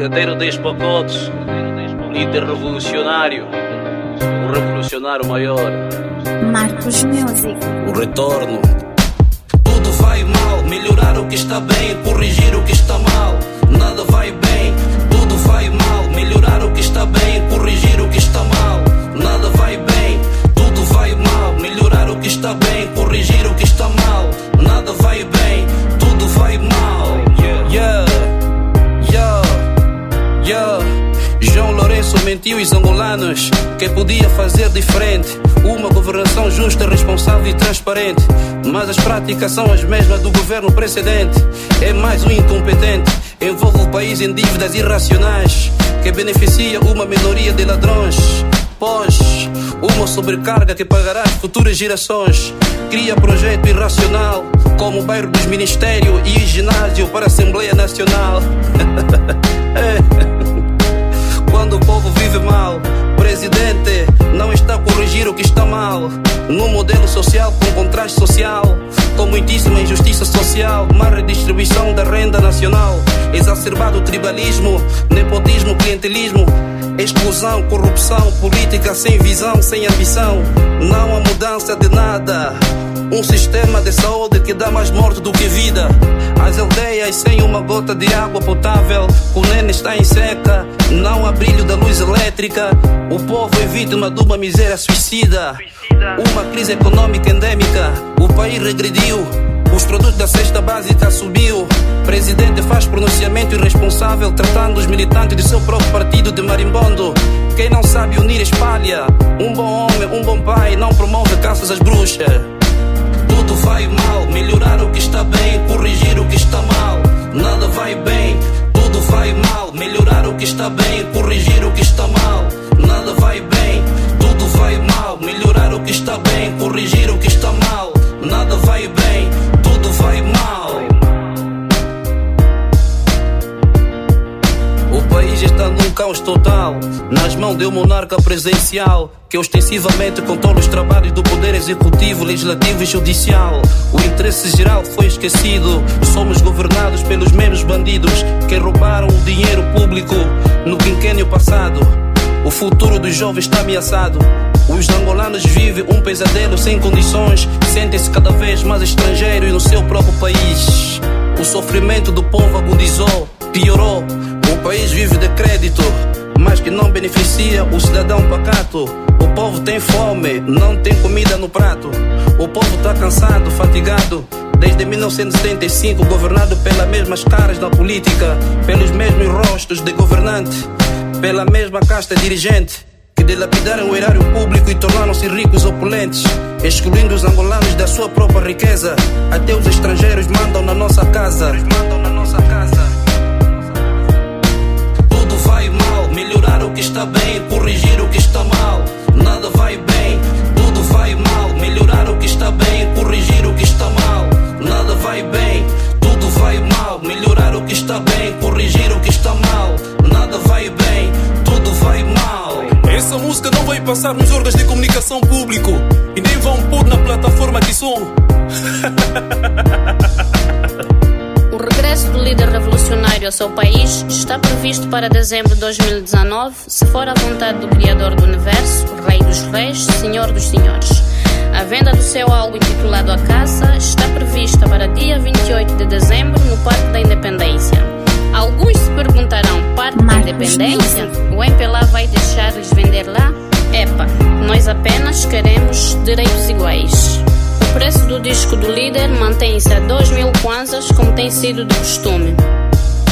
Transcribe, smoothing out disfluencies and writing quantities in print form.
Brigadeiro 10 pacotes, líder revolucionário, o revolucionário maior. Marcos Music. O retorno. Tudo vai mal, melhorar o que está bem, corrigir o que está mal. Nada vai bem, tudo vai mal, melhorar o que está bem, corrigir o que está mal. Nada vai bem, tudo vai mal, melhorar o que está bem, corrigir o que está mal. Nada vai bem, tudo vai mal. Yeah, yeah, yeah. João Lourenço mentiu aos angolanos que podia fazer diferente, uma governação justa, responsável e transparente. Mas as práticas são as mesmas do governo precedente. É mais um incompetente, envolve o país em dívidas irracionais que beneficia uma minoria de ladrões. Pois, uma sobrecarga que pagará as futuras gerações. Cria projeto irracional, como o bairro dos Ministérios e o ginásio para a Assembleia Nacional. Quando o povo vive mal, presidente não está a corrigir o que está mal. Num modelo social com contraste social, com muitíssima injustiça social, má redistribuição da renda nacional, exacerbado tribalismo, nepotismo, clientelismo, exclusão, corrupção, política sem visão, sem ambição. Não há mudança de nada. Um sistema de saúde que dá mais morte do que vida. As aldeias sem uma gota de água potável, o nene está em seca, não há brilho da luz elétrica. O povo é vítima de uma miséria suicida. Uma crise econômica endêmica, o país regrediu. Os produtos da cesta básica subiu. Presidente faz pronunciamento irresponsável, tratando os militantes de seu próprio partido de marimbondo. Quem não sabe unir espalha. Um bom homem, um bom pai, não promove caças às bruxas. Tudo vai mal, melhorar o que está bem, corrigir o que está mal. Nada vai bem, tudo vai mal, melhorar o que está bem, corrigir o que está mal. Nada vai bem, tudo vai mal, melhorar o que está bem, corrigir o que está mal. Nada vai bem, tudo vai mal. O país está num caos total, nas mãos de um monarca presencial que ostensivamente controla os trabalhos do poder executivo, legislativo e judicial. O interesse geral foi esquecido. Somos governados pelos mesmos bandidos que roubaram o dinheiro público no quinquênio passado. O futuro dos jovens está ameaçado. Os angolanos vivem um pesadelo sem condições, sentem-se cada vez mais estrangeiros no seu próprio país. O sofrimento do povo agudizou, piorou. O país vive de crédito, mas que não beneficia o cidadão pacato. O povo tem fome, não tem comida no prato. O povo está cansado, fatigado. Desde 1975 governado pelas mesmas caras na política, pelos mesmos rostos de governante, pela mesma casta dirigente, que dilapidaram o erário público e tornaram-se ricos opulentes, excluindo os angolanos da sua própria riqueza. Até os estrangeiros mandam na nossa casa. Tudo vai mal, melhorar o que está bem, corrigir o que está mal. Nada vai bem, tudo vai mal, melhorar o que está bem, corrigir o que está mal. Nada vai bem, tudo vai mal, melhorar o que está bem, corrigir o que está mal. Nada vai bem, tudo vai mal. Essa música não vai passar nos órgãos de comunicação público e nem vão pôr na plataforma de som. O regresso do líder revolucionário ao seu país está previsto para dezembro de 2019, se for a vontade do Criador do Universo, Rei dos Reis, Senhor dos Senhores. A venda do seu álbum intitulado A Caça está prevista para dia 28 de dezembro no Parque da Independência. Alguns se perguntarão, Parque da Independência? O MPLA vai deixar-lhes vender lá? Epa, nós apenas queremos direitos iguais. O preço do disco do líder mantém-se a 2.000 kwanzas, como tem sido de costume.